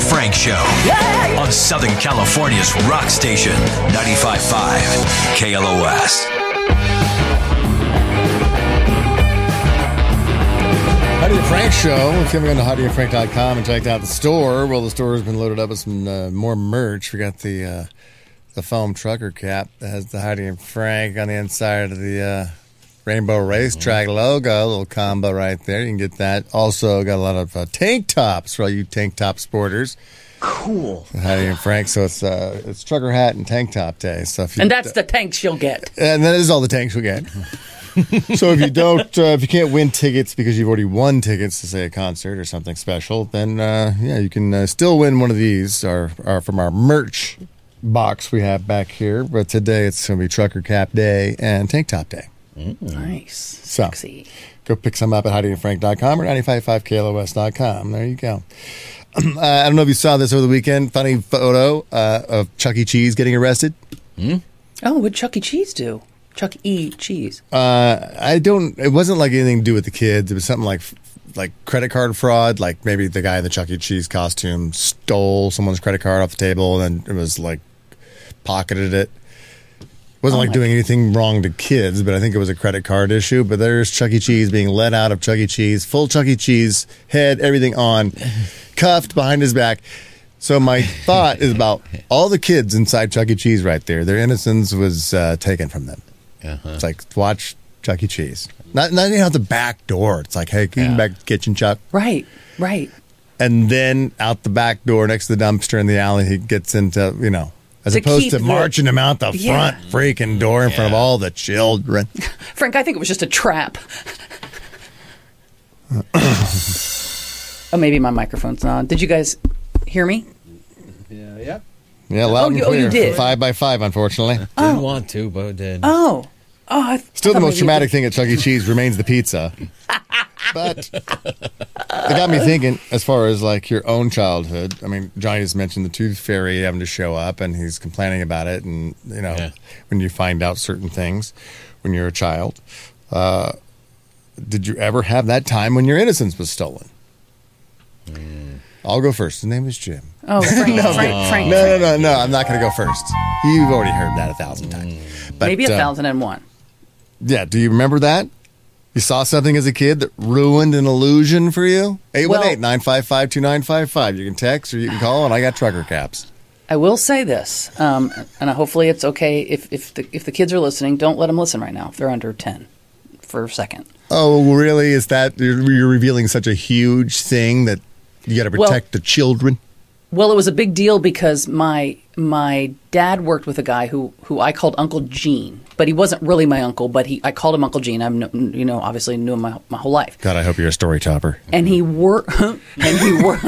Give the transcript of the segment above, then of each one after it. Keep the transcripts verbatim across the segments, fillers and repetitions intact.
Frank Show on Southern California's rock station, ninety-five point five K L O S. Howdy and Frank Show. If you haven't gone to howdy and frank dot com and checked out the store, well, the store has been loaded up with some uh, more merch. We got the uh, the foam trucker cap that has the Howdy and Frank on the inside of the uh, Rainbow Racetrack logo. A little combo right there. You can get that. Also got a lot of uh, tank tops for all you tank top sporters. Cool. Howdy and Frank. So it's uh, it's trucker hat and tank top day. So if you, and that's the tanks you'll get. And that is all the tanks you'll get. So if you don't, uh, if you can't win tickets because you've already won tickets to say a concert or something special, then uh, yeah, you can uh, still win one of these. Are are from our merch box we have back here. But today it's going to be Trucker Cap Day and Tank Top Day. Mm. Nice, so, sexy. Go pick some up at howdy and frank dot com or ninety-five point five K L O S dot com. There you go. uh, I don't know if you saw this over the weekend. Funny photo uh, of Chuck E. Cheese getting arrested. Mm? Oh, what'd Chuck E. Cheese do? Chuck E. Cheese. Uh, I don't. It wasn't like anything to do with the kids. It was something like like credit card fraud. Like maybe the guy in the Chuck E. Cheese costume stole someone's credit card off the table and it was like pocketed it. It wasn't oh like doing God. anything wrong to kids, but I think it was a credit card issue. But there's Chuck E. Cheese being let out of Chuck E. Cheese, full Chuck E. Cheese, head, everything on, cuffed behind his back. So my thought is about all the kids inside Chuck E. Cheese right there. Their innocence was uh, taken from them. Uh-huh. It's like, watch Chuck E. Cheese. Not, not even out the back door. It's like, hey, can you yeah. back to the kitchen, Chuck? Right, right. And then out the back door next to the dumpster in the alley, he gets into, you know, as to opposed to the, marching him out the yeah. front freaking door in yeah. front of all the children. Frank, I think it was just a trap. Oh, maybe my microphone's not on. Did you guys hear me? Yeah, yeah. Yeah, loud oh, and you, clear. Oh, you did? Five by five, unfortunately. Didn't oh. want to, but did. Oh. Oh, I Still the most traumatic thing at Chuck E. Cheese remains the pizza. But it got me thinking, as far as like your own childhood. I mean, Johnny just mentioned the tooth fairy having to show up, and he's complaining about it. And, you know, yeah. when you find out certain things when you're a child. Uh, did you ever have that time when your innocence was stolen? Mm. I'll go first. His name is Jim. Oh, Frank, no, Frank, Frank. No, no, no, no. I'm not going to go first. You've already heard that a thousand times. But, Maybe a uh, thousand and one. Yeah. Do you remember that? You saw something as a kid that ruined an illusion for you? eight one eight, nine five five, two nine five five. You can text or you can call, and I got trucker caps. I will say this, um, and hopefully it's okay if, if, the, if the kids are listening, don't let them listen right now if they're under ten for a second. Oh, really? Is that you're, you're revealing such a huge thing that you got to protect well, the children? Well, it was a big deal because my my dad worked with a guy who, who I called Uncle Gene, but he wasn't really my uncle. But he I called him Uncle Gene. I'm you know obviously knew him my my whole life. God, I hope you're a story topper. And he worked and he worked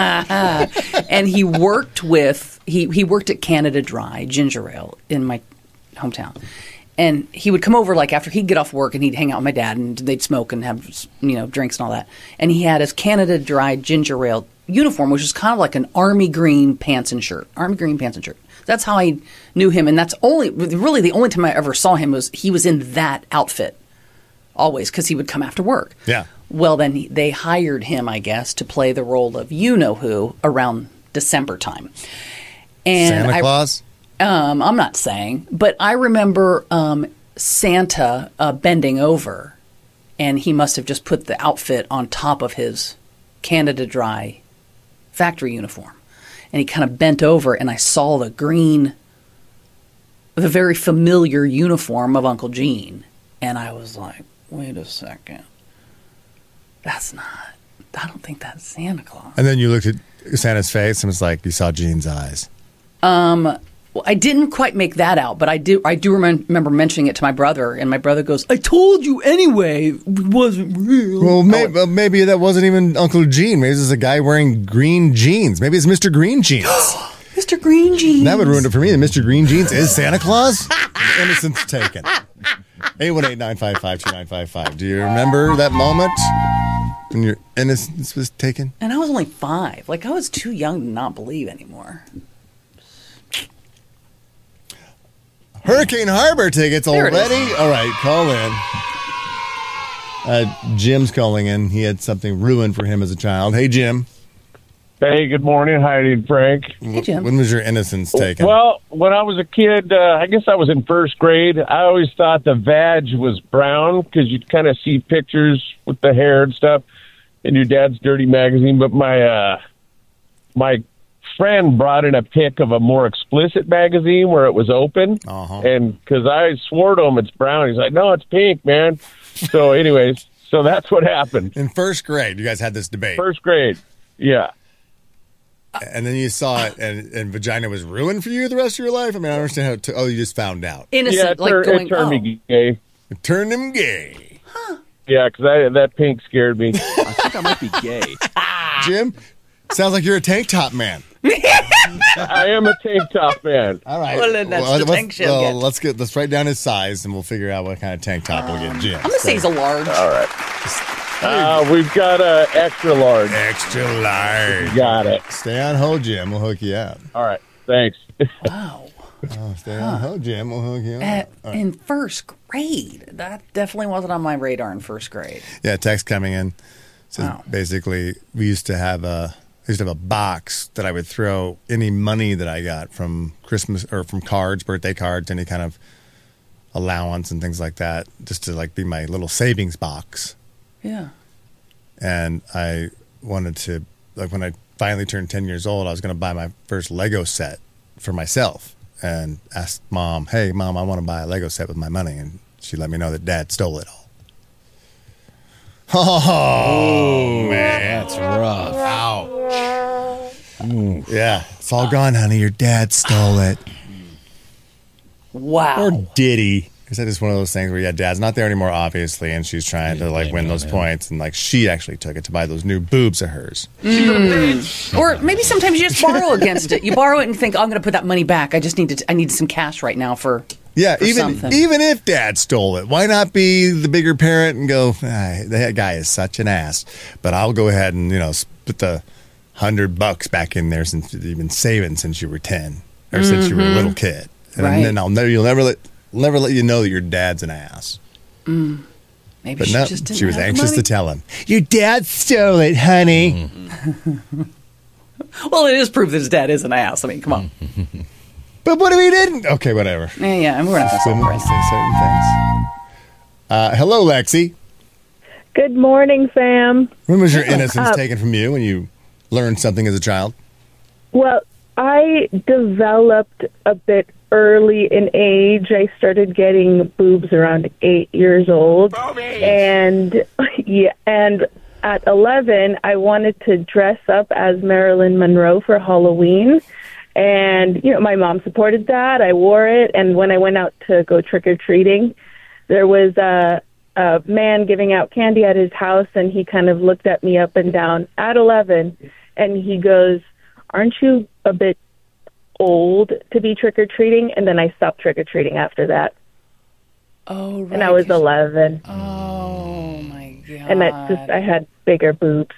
and he worked with he he worked at Canada Dry ginger ale in my hometown. And he would come over like after he'd get off work and he'd hang out with my dad and they'd smoke and have you know drinks and all that. And he had his Canada Dry ginger ale uniform, which was kind of like an army green pants and shirt. Army green pants and shirt. That's how I knew him, and that's only really the only time I ever saw him was he was in that outfit always because he would come after work. Yeah. Well, then he, they hired him, I guess, to play the role of you know who around December time. And Santa I, Claus. Um, I'm not saying, but I remember um, Santa uh, bending over, and he must have just put the outfit on top of his Canada Dry factory uniform. And he kind of bent over, and I saw the green, the very familiar uniform of Uncle Gene. And I was like, wait a second. That's not, I don't think that's Santa Claus. And then you looked at Santa's face and was like, you saw Gene's eyes. Um... Well, I didn't quite make that out, but I do I do remem- remember mentioning it to my brother, and my brother goes, I told you anyway, it wasn't real. Well, may- oh. maybe that wasn't even Uncle Gene. Maybe this is a guy wearing green jeans. Maybe it's Mister Green Jeans. Mister Green Jeans. That would ruin it for me. Mister Green Jeans is Santa Claus? Innocence taken. eight one eight, nine five five, two nine five five. Do you remember that moment when your innocence was taken? And I was only five. Like, I was too young to not believe anymore. Hurricane Harbor tickets already? All right, call in. Uh, Jim's calling in. He had something ruined for him as a child. Hey, Jim. Hey, good morning, Heidi and Frank. Hey, Jim. When was your innocence taken? Well, when I was a kid, uh, I guess I was in first grade, I always thought the vag was brown because you'd kind of see pictures with the hair and stuff in your dad's dirty magazine. But my uh, my friend brought in a pic of a more explicit magazine where it was open. Uh-huh. And because I swore to him it's brown, he's like, no, it's pink, man. So anyways, so that's what happened. In first grade, you guys had this debate. First grade, yeah. And then you saw it, and, and vagina was ruined for you the rest of your life? I mean, I don't understand how it t- oh, you just found out. Innocent, Yeah, it, like tur- going, it turned oh. me gay. It turned him gay. Yeah, because that pink scared me. I think I might be gay. Jim, sounds like you're a tank top man. I am a tank top man. All right. Well, then that's the let's, tank she'll well, get. let's get let's write down his size, and we'll figure out what kind of tank top we'll get Jim. I'm going to say he's a large. All right. Uh, we've got a extra large. Extra large. Got it. Stay on hold, Jim. We'll hook you up. All right. Thanks. Wow. Oh, stay on hold, Jim. We'll hook you up. At, All right. in first grade. That definitely wasn't on my radar in first grade. Yeah, text coming in. Says Wow. basically, we used to have a I used to have a box that I would throw any money that I got from Christmas or from cards, birthday cards, any kind of allowance and things like that, just to like be my little savings box. Yeah. And I wanted to, like, when I finally turned ten years old, I was going to buy my first Lego set for myself and asked mom, hey, mom, I want to buy a Lego set with my money. And she let me know that dad stole it all. Oh, man. That's rough. Ouch. Yeah. It's all gone, honey. Your dad stole it. Wow. Or did he? Is that just one of those things where, yeah, dad's not there anymore, obviously, and she's trying to, like, blame win it on those him. points, and, like, she actually took it to buy those new boobs of hers. Or maybe sometimes you just borrow against it. You borrow it and think, oh, I'm going to put that money back. I just need to. I need some cash right now for. Yeah, for even something. even if dad stole it, why not be the bigger parent and go, ah, that guy is such an ass, but I'll go ahead and, you know, put the hundred bucks back in there since you've been saving since you were ten or since you were a little kid. And Right. then I'll never, you'll never let, never let you know that your dad's an ass. Maybe But she no, just didn't she was have the anxious money. to tell him, your dad stole it, honey. Well, it is proof that his dad is an ass. I mean, come on. But what if he didn't? Okay, whatever. Yeah, yeah. We're not going to Women say certain things. Uh, hello, Lexi. Good morning, Sam. When was your innocence Uh, taken from you when you learned something as a child? Well, I developed a bit early in age. I started getting boobs around eight years old, and yeah, and at eleven, I wanted to dress up as Marilyn Monroe for Halloween. And, you know, my mom supported that. I wore it. And when I went out to go trick-or-treating, there was a, a man giving out candy at his house, and he kind of looked at me up and down at eleven, and he goes, aren't you a bit old to be trick-or-treating? And then I stopped trick-or-treating after that. Oh, right. And I was eleven. Oh, my God. And that just, I had bigger boobs.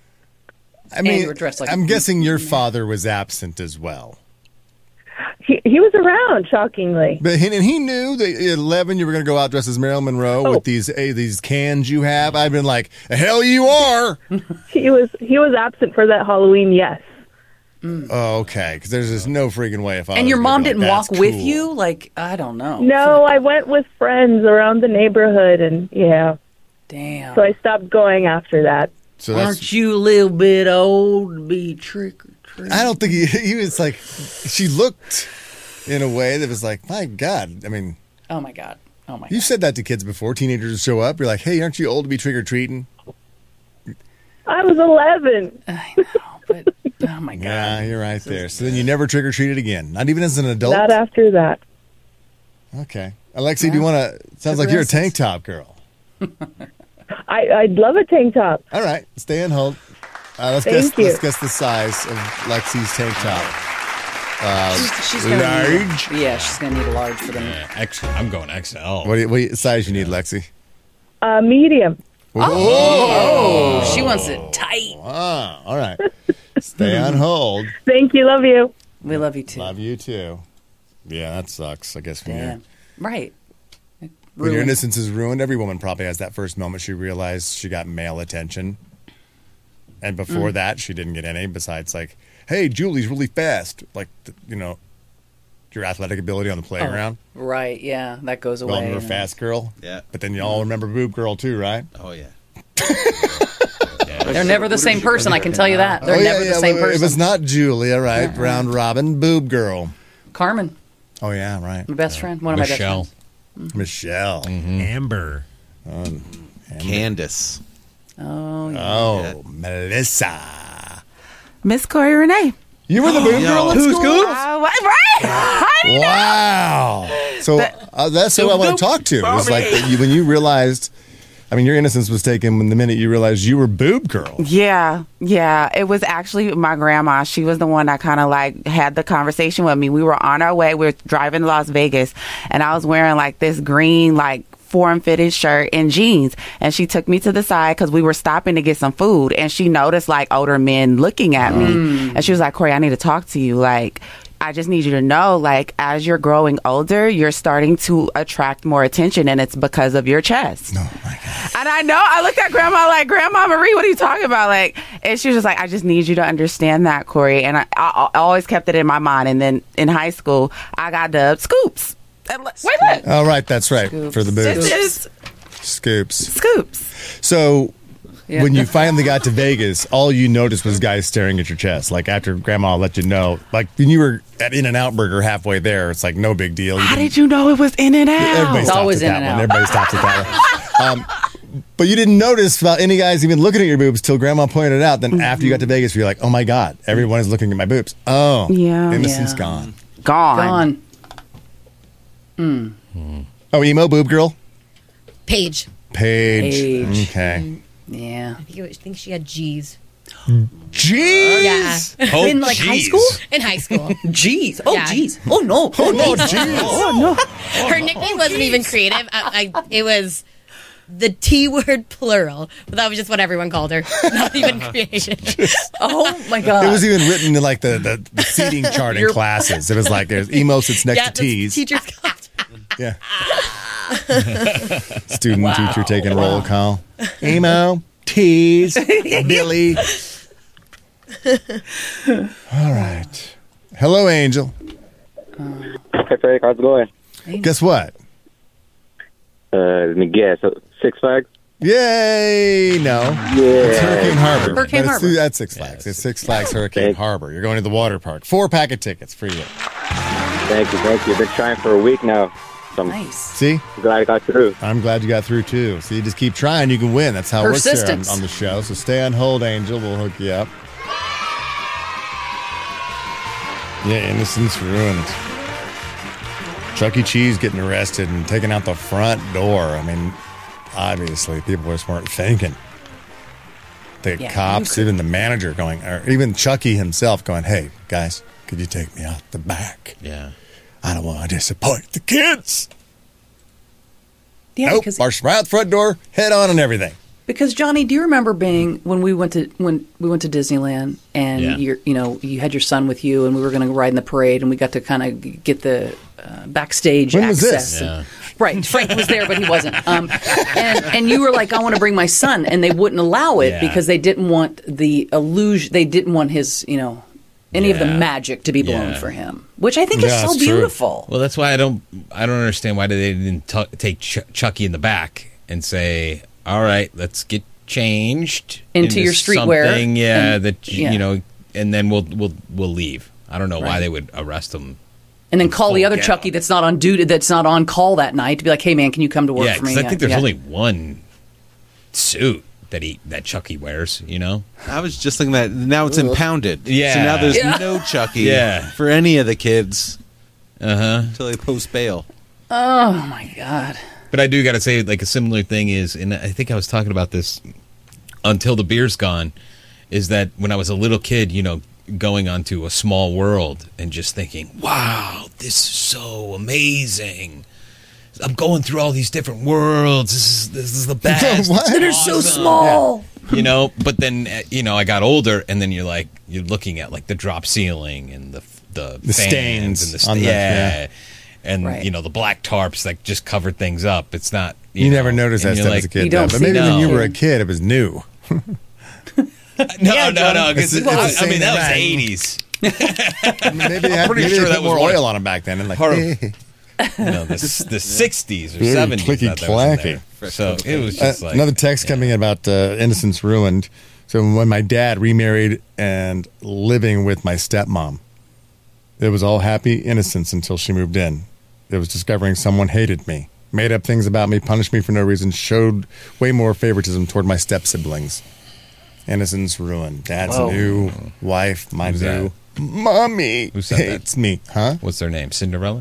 I mean, you were dressed like- I'm guessing your father was absent as well. He, he was around, shockingly. But he, and he knew that at eleven you were going to go out dressed as Marilyn Monroe Oh. with these eh, these cans you have. I've been like, hell you are. He was he was absent for that Halloween, yes. Oh, okay, because there's just no freaking way if I And was your gonna mom be like, didn't walk "That's with cool." you? Like, I don't know. No, I went with friends around the neighborhood, and yeah. Damn. So I stopped going after that. So that's, Aren't you a little bit old to be trick or treat? I don't think he, he was like, she looked in a way that was like, my God. I mean, Oh, my God. Oh, my you God. said that to kids before. Teenagers show up. You're like, hey, aren't you old to be trick-or-treating? I was eleven. I know, but, oh, my God. Yeah, you're right there. So then you never trick-or-treated again. Not even as an adult? Not after that. Okay. Alexi, do you want to, sounds like you're a tank top girl. I, I'd love a tank top. All right, stay on hold. Uh, let's Thank guess. you. Let's guess the size of Lexi's tank top. Uh, She's, she's gonna large. Need, yeah, she's going to need a large for them. Yeah, X, I'm going X L. What, do you- what size you need, Lexi? Uh, medium. Oh, she wants it tight. Ah, all right. Stay on hold. Thank you. Love you. We love you, too. Love you too. Yeah, that sucks. I guess when, Damn. you're, Right. when your Ruined. innocence is ruined, every woman probably has that first moment she realized she got male attention, And before that, she didn't get any. Besides, like, hey, Julie's really fast. Like, the, you know, your athletic ability on the playground. Oh, right, yeah, that goes away. Well, remember Fast Girl? Yeah. But then you all remember Boob Girl too, right? Oh, yeah. They're never the same person, I can tell you that. They're oh, yeah, never yeah, the same well, person. It was not Julia, right? Uh-uh. Round Robin, Boob Girl. Carmen. Oh, yeah, right. My best friend. One of Michelle. my best friends. Mm-hmm. Michelle. Mm-hmm. Amber. Um, Amber. Candace. Oh, yeah. Oh, Yeah. Melissa. Miss Corey Renee. You were the Boob Girl at Who's school? good? Uh, what, right? I didn't know. Wow. So uh, that's who I want to talk to. It was like that you, when you realized, I mean, your innocence was taken when the minute you realized you were Boob Girl. Yeah, yeah. It was actually my grandma. She was the one that kind of like had the conversation with me. We were on our way. We were driving to Las Vegas, and I was wearing like this green, like, form-fitted shirt and jeans, and she took me to the side because we were stopping to get some food, and she noticed like older men looking at me, and she was like, Corey, I need to talk to you. Like, I just need you to know, like, as you're growing older, you're starting to attract more attention, and it's because of your chest. Oh my God. And I know, I looked at Grandma like, Grandma Marie, what are you talking about? Like, and she was just like, I just need you to understand that, Corey. And I, I, I always kept it in my mind. And then in high school, I got dubbed Scoops. And like, wait a minute. Oh, right. That's right. Scoops. For the boobs. This is Scoops. Scoops. So Yeah. when you finally got to Vegas, all you noticed was guys staring at your chest. Like after Grandma let you know, like when you were at In-N-Out Burger halfway there, it's like no big deal. How did you know it was in and out? Everybody It's stops always at that In-N-Out. one. Everybody stops at that one. Um, but you didn't notice about any guys even looking at your boobs till Grandma pointed it out. Then Mm-hmm. after you got to Vegas, you're like, oh my God, everyone is looking at my boobs. Oh, Yeah. innocence Yeah. gone. Gone. Gone. Oh, emo boob girl, Paige. Paige. Paige. Okay. Yeah. I think, it was, I think she had G's. Jeez. Yeah. Oh, In, like, high jeez. school? In high school. Jeez. Oh, Yeah. jeez. Oh, no. Oh no, jeez. Her nickname wasn't even creative. I, I, it was the T word plural. But that was just what everyone called her. Not even creative. Oh, my God. It was even written in like the, the, the seating chart in Your- classes. It was like there's emo sits next yeah, to T's. Teachers called Yeah. Student teacher taking roll call. Emo, T's, Billy. All right. Hello, Angel. Hey, Frank, how's it going? Guess what? Uh, let me guess. So, Six Flags? Yay! No. Yeah. It's Hurricane Harbor. Hurricane But it's- Harbor. That's Six Flags. It's Six Flags Hurricane Thank- Harbor. You're going to the water park. Four pack of tickets for you. Thank you, thank you. Been trying for a week now. So I'm Nice. See? glad I got through. I'm glad you got through too. So you just keep trying, you can win. That's how it works here on, Persistence. on the show. So stay on hold, Angel. We'll hook you up. Yeah, innocence ruined. Chuck E. Cheese getting arrested and taking out the front door. I mean, obviously, people just weren't thinking. The Yeah, cops, you could- even the manager going, or even Chucky himself going, hey, guys, could you take me out the back? Yeah. I don't want to disappoint the kids. Yeah, nope, because marched right out the front door, head on and everything. Because Johnny, do you remember being when we went to when we went to Disneyland and Yeah. you're you know you had your son with you and we were going to ride in the parade and we got to kind of get the uh, backstage When was access. this? Yeah. Right, Frank was there, but he wasn't. Um, and and you were like, I want to bring my son, and they wouldn't allow it Yeah. because they didn't want the illusion. They didn't want his you know any of the Yeah. magic to be blown Yeah. for him, which I think Yeah, is so it's true. beautiful. Well, that's why I don't. I don't understand why they didn't t- take Ch- Chucky in the back and say, "All right, let's get changed Into your streetwear something, yeah, and- that you, yeah. you know, and then we'll we'll we'll leave." I don't know why Right. they would arrest him. And then call the full other ghetto. Chucky that's not on duty, that's not on call that night to be like, "Hey, man, can you come to work Yeah, for me?" because I think there's Yeah. only one suit that he that Chucky wears. You know. I was just thinking that now it's impounded. Yeah. So now there's Yeah. no Chucky Yeah. for any of the kids Uh huh. until they post bail. Oh my God. But I do got to say, like a similar thing is, and I think I was talking about this until the beer's gone, is that when I was a little kid, you know, going onto a small world and just thinking, wow, this is so amazing. I'm going through all these different worlds. This is this is the best. What? It's That are so awesome. small. You know, but then uh, you know, I got older, and then you're like, you're looking at like the drop ceiling and the the, The fans stains and the sta- on the- yeah. yeah. And Right. you know the black tarps that just covered things up. It's not You, know, never noticed and that you're stuff like, as a kid, you though. don't But see maybe when no. you were a kid, it was new. No, Yeah, no, John. no. 'cause It's- it- it's the I same mean, that was thing. eighties. Maybe they had, pretty maybe sure they that put was more one of- oil on them back then. And like, Part of- eh. No, the, the sixties or Very seventies. clicky that that was in clacky. there. So it was Uh, just like another text coming in about uh, innocence ruined. So when my dad remarried and living with my stepmom, it was all happy innocence until she moved in. It was discovering someone hated me, made up things about me, punished me for no reason, showed way more favoritism toward my step siblings. Innocence ruined. Dad's Whoa. new wife, my Who's new that? mommy Who said that? hates me. Huh? What's their name? Cinderella?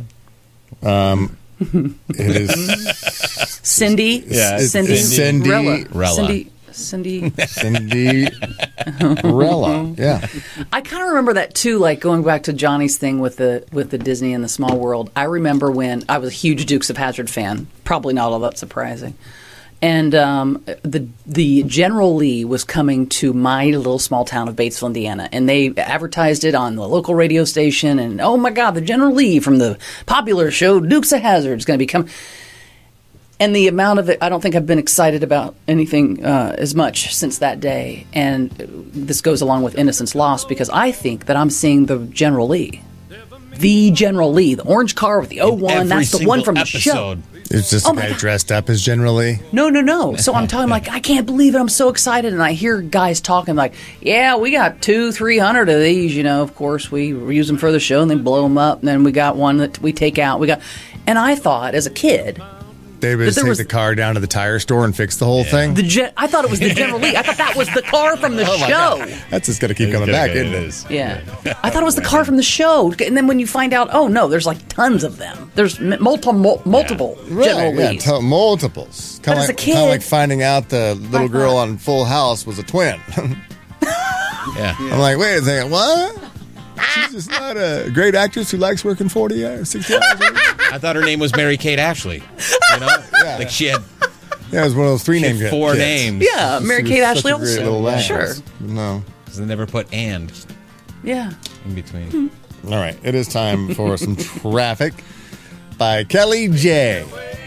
It is Cindy. Yeah, it's Cindy. Cindy- Rella. Rella. Cindy. Cindy. Cindy Rella. Yeah. I kind of remember that too. Like going back to Johnny's thing with the with the Disney and the Small World. I remember when I was a huge Dukes of Hazzard fan. Probably not all that surprising. And um, the the General Lee was coming to my little small town of Batesville, Indiana, and they advertised it on the local radio station. And oh my God, the General Lee from the popular show Dukes of Hazzard is going to be coming. And the amount of it, I don't think I've been excited about anything uh, as much since that day. And this goes along with Innocence Lost because I think that I'm seeing the General Lee. The General Lee, the orange car with the oh one, Every that's the one single from the episode. show. It's just Oh a my guy God. dressed up as generally. No, no, no. So I'm talking like, I can't believe it. I'm so excited. And I hear guys talking like, yeah, we got two, three hundred of these. You know, of course, we use them for the show and then blow them up. And then we got one that we take out. We got, and I thought as a kid, They would just there take was- the car down to the tire store and fix the whole thing. the gen- I thought it was the General Lee. I thought that was the car from the Oh my show. God. That's just going to keep coming back, isn't it? is. Yeah. I thought it was the car from the show. And then when you find out, oh no, there's like tons of them. There's m- multiple, multiple General Right, yeah, Lees. t- multiples. But Kind of as a like, kinda kid- like finding out the little I girl thought- on Full House was a twin. Yeah. I'm like, wait a second, what? She's just not a great actress who likes working forty hours, sixty hours a week. I thought her name was Mary Kate Ashley. You know, Yeah. like she had, Yeah, it was one of those three she names. had four names. Yeah, Mary She Kate was Ashley such a great Olsen. little actress. Sure. No. Because they never put and Yeah. in between. All right, it is time for some traffic by Kelly J.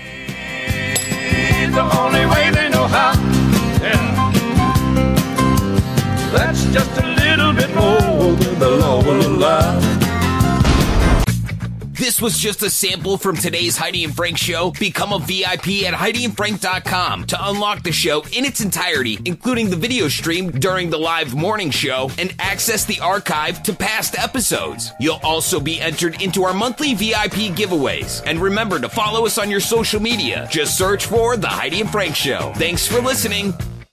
The only way they know how. Yeah. That's just a little bit more than the law will allow. This was just a sample from today's Heidi and Frank show. Become a V I P at Heidi and Frank dot com to unlock the show in its entirety, including the video stream during the live morning show and access the archive to past episodes. You'll also be entered into our monthly V I P giveaways. And remember to follow us on your social media. Just search for The Heidi and Frank Show. Thanks for listening.